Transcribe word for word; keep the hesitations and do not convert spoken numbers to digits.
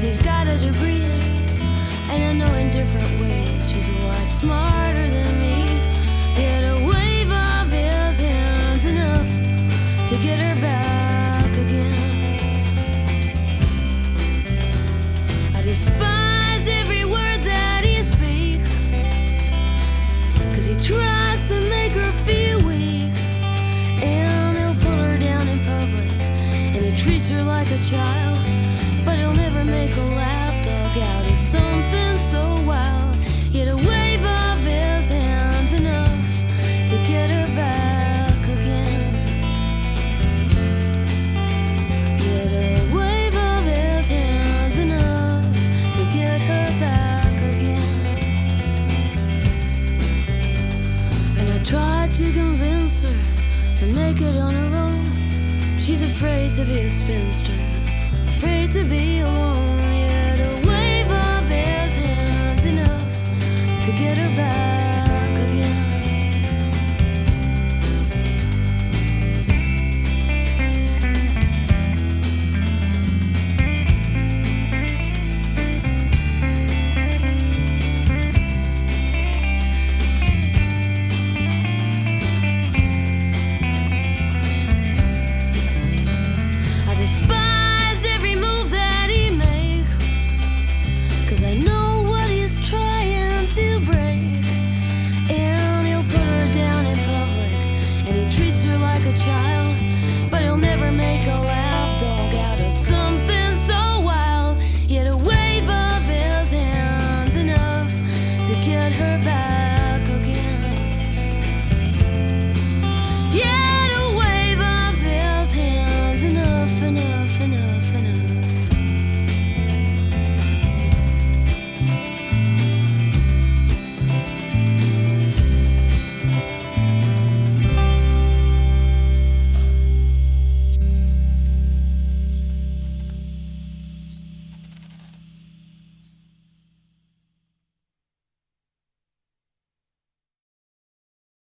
she's got a degree, and I know in different ways she's a lot smarter than me. Yet a wave of his hand's enough to get her back again. I despise every word that he speaks, 'cause he tries to make her feel weak, and he'll pull her down in public, and he treats her like a child, but he'll never make a lapdog out of something so wild. Yet a wave of his hand's enough to get her back again. Yet a wave of his hand's enough to get her back again. And I tried to convince her to make it on her own. She's afraid to be a spinster, afraid to be alone.